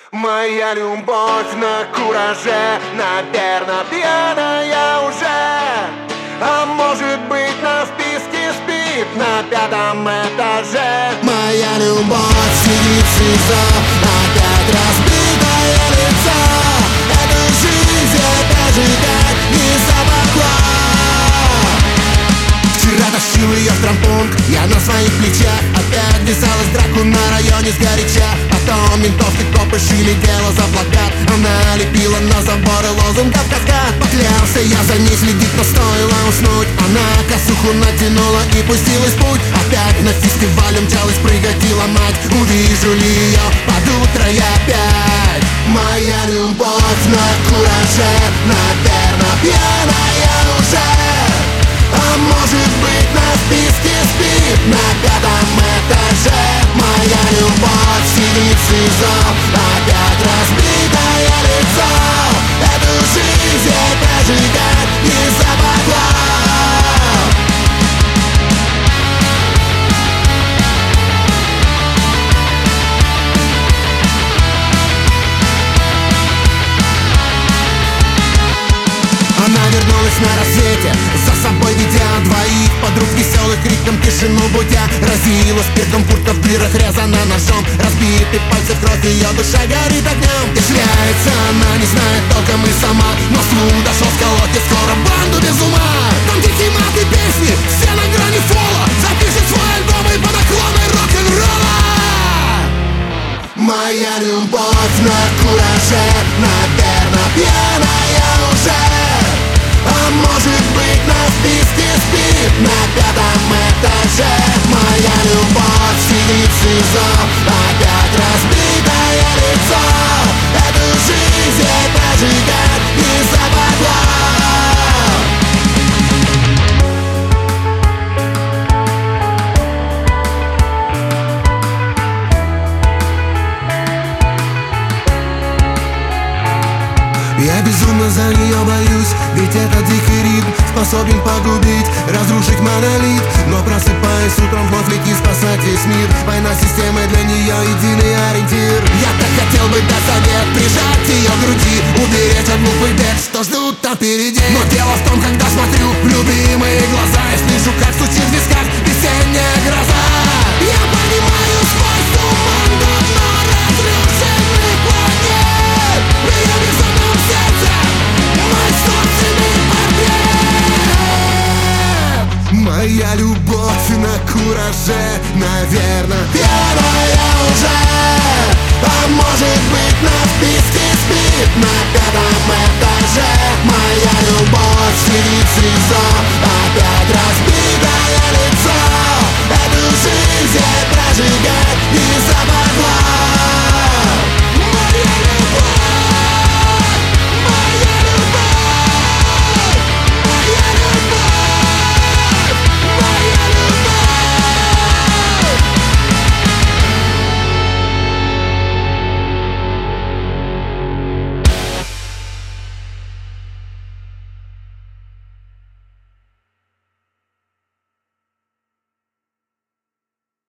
Моя любовь на кураже, наверно, пьяная уже. А может быть, на списке спит на 5-м этаже. Моя любовь сидит в СИЗО, опять разбитое лицо. Эту жизнь я прожигать не смогла. Вчера тащил ее в травмпункт, я на своих плечах. Опять ввязалась в драку на районе сгоряча. Потом ментовки копы шили дело за плакат. Она лепила на заборы лозунгов каскад. Поклялся я за ней следить, но стоило уснуть. Она косуху натянула и пустилась в путь. Опять на фестиваль умчалась прыгать и ломать. Увижу ли ее под утро я опять? Моя любовь на кураже, наверно, пьяная уже. А может быть, на списке спит на 5-м этаже. Моя любовь сидит в СИЗО, опять разбитое лицо. Эту жизнь ей прожигать не смогла. Она вернулась на рассвете, за собой ведя двоих подруг веселых, криком тишину будя. Разила спиртом, куртка в дырах резана ножом. Разбитый пальцы в кровь, ее душа горит огнем. И шляется она, не знает толком и сама. Но слух дошел с колодки, скоро банду без ума. Там дикие маты песни, все на грани фола. Запишет свой альбом и под наклоной рок-н-ролла. Моя любовь на кураже, наверно, пьяная уже. А может быть, на списке спит на 5-м этаже. Моя любовь сидит в СИЗО, опять разбитое лицо. Эту жизнь ей прожигать не смогла. Я безумно за нее боюсь, ведь этот дикий ритм способен погубить, разрушить монолит. Но просыпаясь утром, вновь лети спасать весь мир. Война системы для нее единый ориентир. Я так хотел бы дать совет, прижать ее к груди, уберечь от глупых бед, что ждут там впереди. Но дело в том, когда смотрю в любимые глаза, я слышу, как стучит